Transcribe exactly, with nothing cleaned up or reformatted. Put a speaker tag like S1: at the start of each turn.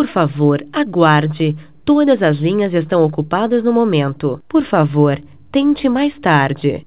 S1: Por favor, aguarde. Todas as linhas estão ocupadas no momento. Por favor, tente mais tarde.